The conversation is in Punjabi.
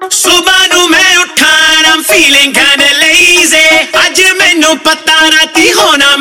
ਸੁਬਾਹ ਨੂੰ ਮੈਂ ਉੱਠਾਂ I'm feeling kinda lazy ਅੱਜ ਮੈਨੂੰ ਪਤਾ ਰਾਤੀ ਹੋਣਾ